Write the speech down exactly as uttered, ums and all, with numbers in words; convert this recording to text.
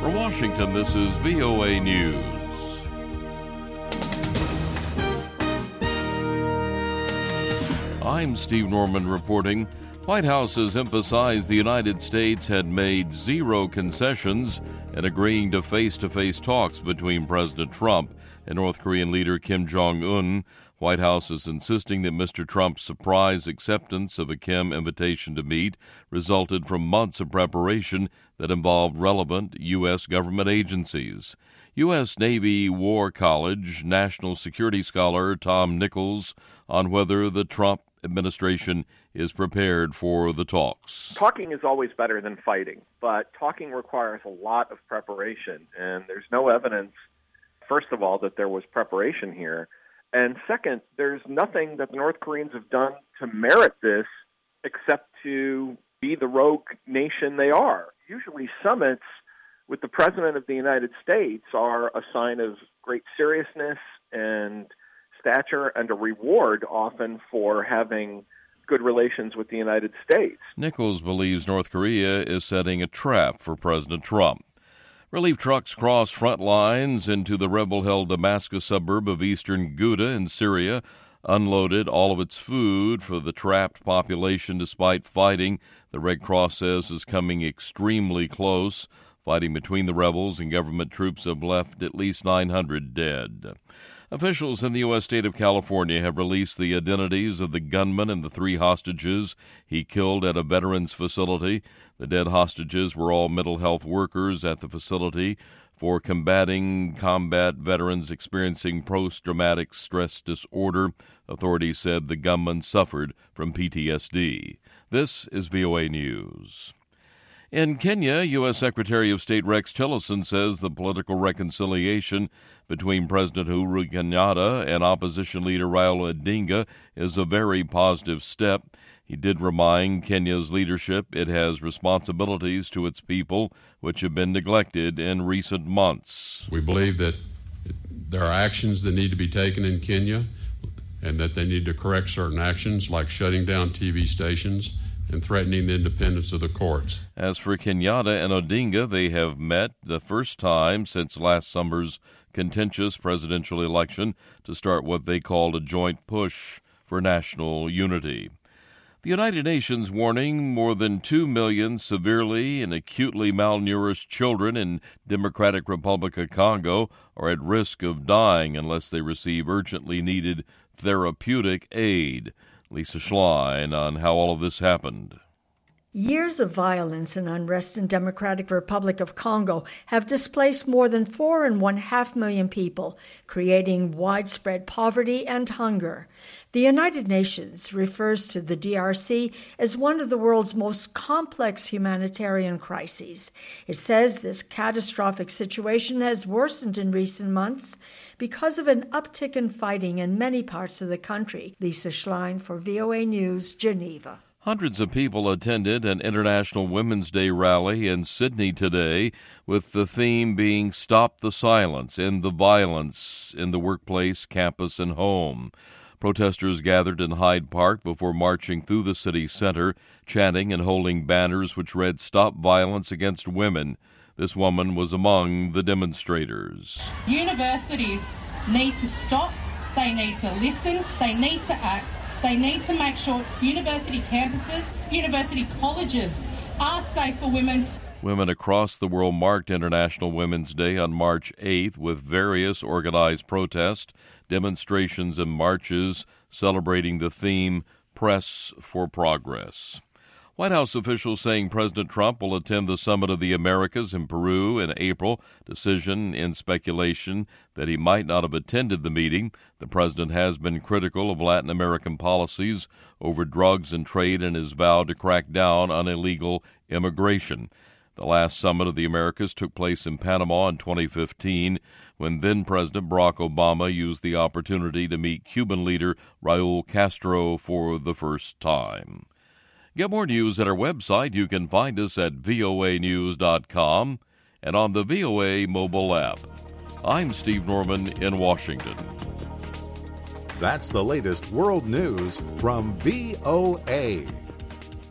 For Washington, this is V O A News. I'm Steve Norman reporting. White House has emphasized the United States had made zero concessions in agreeing to face-to-face talks between President Trump and North Korean leader Kim Jong-un. White House is insisting that Mister Trump's surprise acceptance of a Kim invitation to meet resulted from months of preparation that involved relevant U S government agencies. U S Navy War College national security scholar Tom Nichols on whether the Trump administration is prepared for the talks. Talking is always better than fighting, but talking requires a lot of preparation, and there's no evidence, first of all, that there was preparation here. And second, there's nothing that the North Koreans have done to merit this except to be the rogue nation they are. Usually summits with the President of the United States are a sign of great seriousness and stature and a reward often for having good relations with the United States. Nichols believes North Korea is setting a trap for President Trump. Relief trucks crossed front lines into the rebel-held Damascus suburb of eastern Ghouta in Syria, unloaded all of its food for the trapped population despite fighting. The Red Cross says is coming extremely close. Fighting between the rebels and government troops have left at least nine hundred dead. Officials in the U S state of California have released the identities of the gunman and the three hostages he killed at a veterans facility. The dead hostages were all mental health workers at the facility for combating combat veterans experiencing post-traumatic stress disorder. Authorities said the gunman suffered from P T S D. This is V O A News. In Kenya, U S Secretary of State Rex Tillerson says the political reconciliation between President Uhuru Kenyatta and opposition leader Raila Odinga is a very positive step. He did remind Kenya's leadership it has responsibilities to its people which have been neglected in recent months. We believe that there are actions that need to be taken in Kenya and that they need to correct certain actions like shutting down T V stations and threatening the independence of the courts. As for Kenyatta and Odinga, they have met the first time since last summer's contentious presidential election to start what they called a joint push for national unity. The United Nations warning more than two million severely and acutely malnourished children in Democratic Republic of Congo are at risk of dying unless they receive urgently needed therapeutic aid. Lisa Schlein on how all of this happened. Years of violence and unrest in Democratic Republic of Congo have displaced more than four and one half million people, creating widespread poverty and hunger. The United Nations refers to the D R C as one of the world's most complex humanitarian crises. It says this catastrophic situation has worsened in recent months because of an uptick in fighting in many parts of the country. Lisa Schlein for V O A News, Geneva. Hundreds of people attended an International Women's Day rally in Sydney today, with the theme being Stop the Silence, End the Violence in the Workplace, Campus, and Home. Protesters gathered in Hyde Park before marching through the city center, chanting and holding banners which read, Stop Violence Against Women. This woman was among the demonstrators. Universities need to stop, they need to listen, they need to act. They need to make sure university campuses, university colleges are safe for women. Women across the world marked International Women's Day on March eighth with various organized protests, demonstrations, and marches celebrating the theme Press for Progress. White House officials saying President Trump will attend the Summit of the Americas in Peru in April. Decision in speculation that he might not have attended the meeting. The president has been critical of Latin American policies over drugs and trade and has vowed to crack down on illegal immigration. The last Summit of the Americas took place in Panama in twenty fifteen, when then-President Barack Obama used the opportunity to meet Cuban leader Raul Castro for the first time. Get more news at our website. You can find us at V O A news dot com and on the V O A mobile app. I'm Steve Norman in Washington. That's the latest world news from V O A.